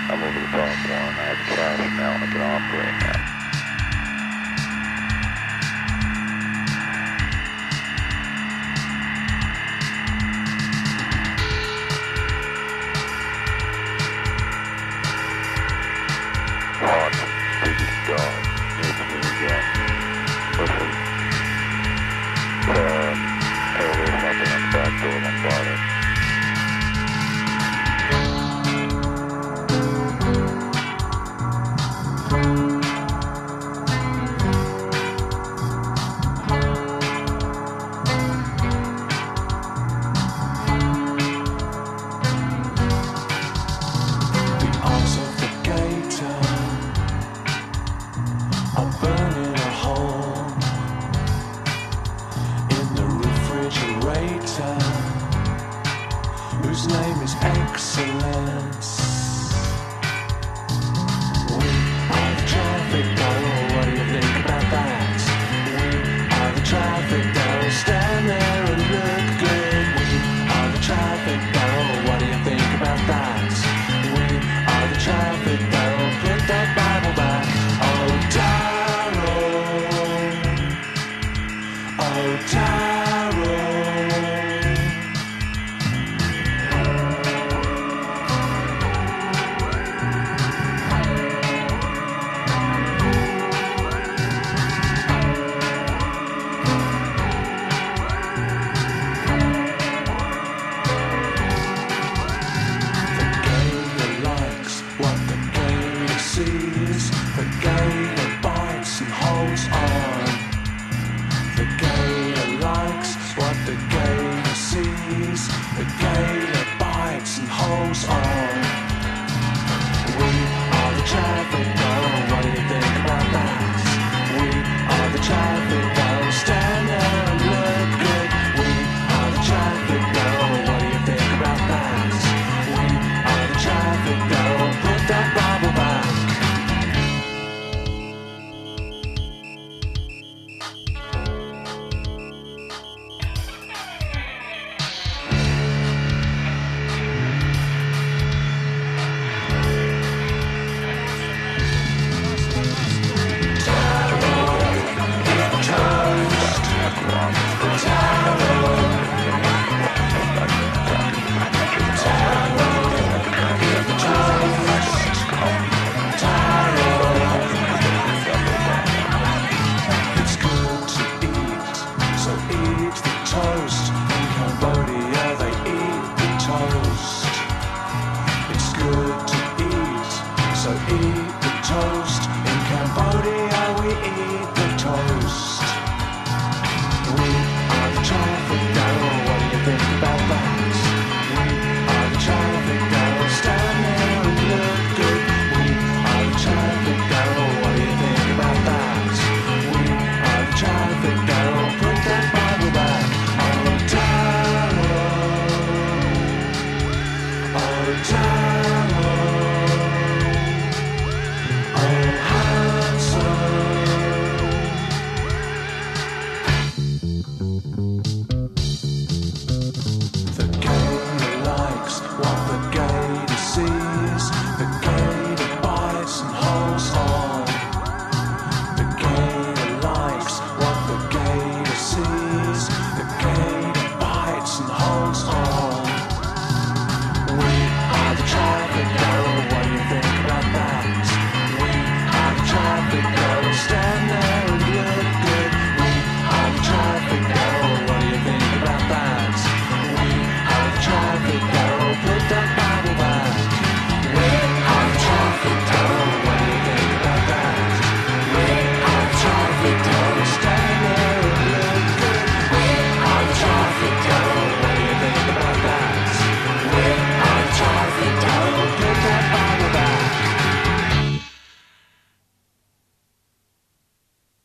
I'm over the top one. I have cash now and I can operate now. Hot, sticky dog. It's me again. Listen. Hey, there's something on the back door of my body. Whose name is Excellence. We are the traffic barrel, what do you think about that? We are the traffic barrel, stand there and look good. We are the traffic barrel, what do you think about that? We are the traffic barrel, put that Bible back. Oh, Daryl. Oh, Daryl. The gator bites and holds on. The gator likes what the gator sees. The gator bites and holds on. We are the traffic barrel, what do you think about that? We are the traffic barrel, stand there and look good. We are the traffic barrel, what do you think about that? We are the traffic barrel, put that Bible back. Toast. In Cambodia they eat the toast. It's good to eat, so eat the toast. In Cambodia we eat the toast. We are the traffic barrel, what do you think about that? We are the traffic barrel, stand there and look good. We are the traffic barrel, what do you think about that? We are the traffic barrel, put that Bible back. Oh, Daryl.